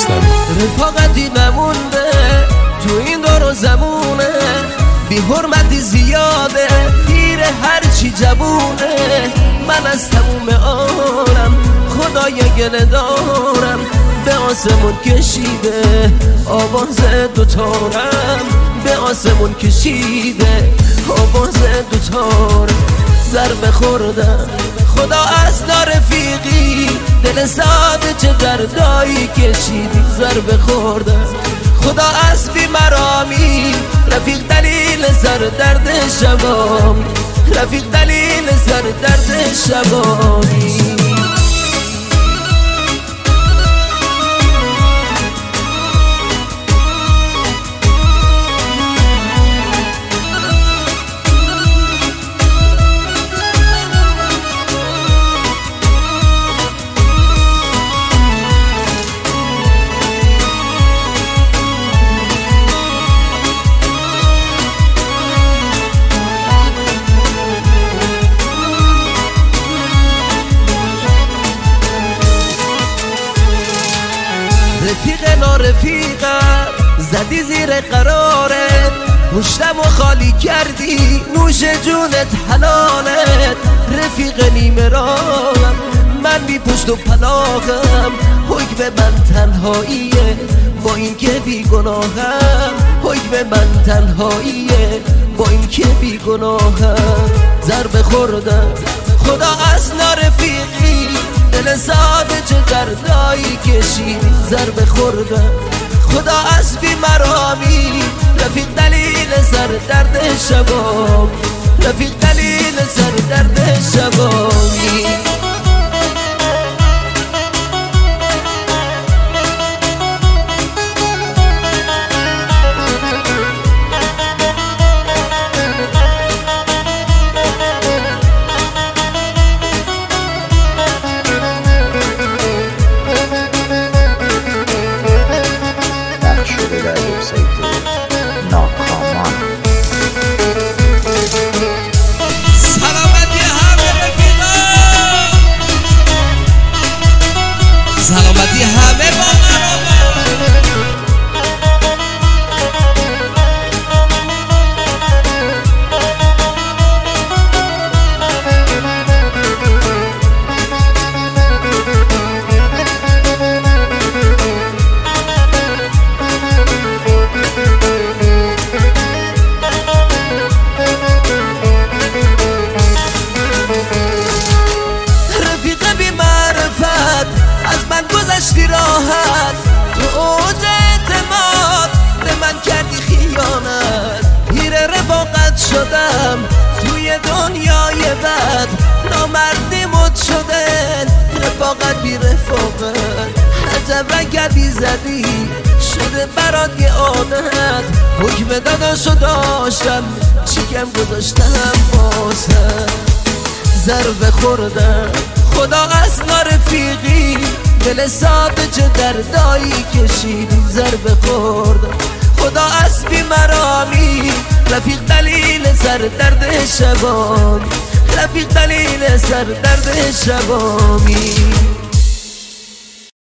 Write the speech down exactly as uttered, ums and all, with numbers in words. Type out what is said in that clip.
کیارستمی. رفاقتی نمونده تو این دور و زمونه، بی حرمتی زیاده پیر هرچی جوونه. من از تموم عالم خدای گله دارم، به آسمون کشیده آواز دوتارم، به آسمون کشیده آواز دوتارم. ضربه خوردم خدا از رفیقی، دل ساده چه دردایی کشیدی. ضربه خوردم خدا از بیمرامی، رفیق دلیل سر درد شبامی، رفیق دلیل سر درد شبامی. رفیق نارفیقم زدی زیر قرارت، پشتم و خالی کردی نوش جونت حلالت. رفیق نیمه راهم من بی پشت و پناهم، حکم من تنهاییه با این که بی گناهم، حکم من تنهاییه با این که بی گناهم. ضربه خوردم خدا از نارفیقی، دل ساده چه دردایی کشیدی. ضربه خوردم خدا از بیمرامی، رفیق دلیل سر درد شبامی، رفیق دلیل سر درد شبامی. سلامتی همه رفیقا، سلامتی همه با راحت. تو اوج اعتماد به من کردی خیانت، پیر رفاقت شدم توی دنیای بد. نامردی مد شده رفاقت بی رفاقت، عجب رگبی زدی شده برات یه عادت. حکم داداشو داشتم چیکم گذاشتم بازم. ضربه خوردم خدا از نارفیقی، دل ساده چه دردایی کشیدی. ضربه خوردم خدا از بیمرامی، رفیق دلیل سر درد شبامی، رفیق دلیل سر درد شبامی.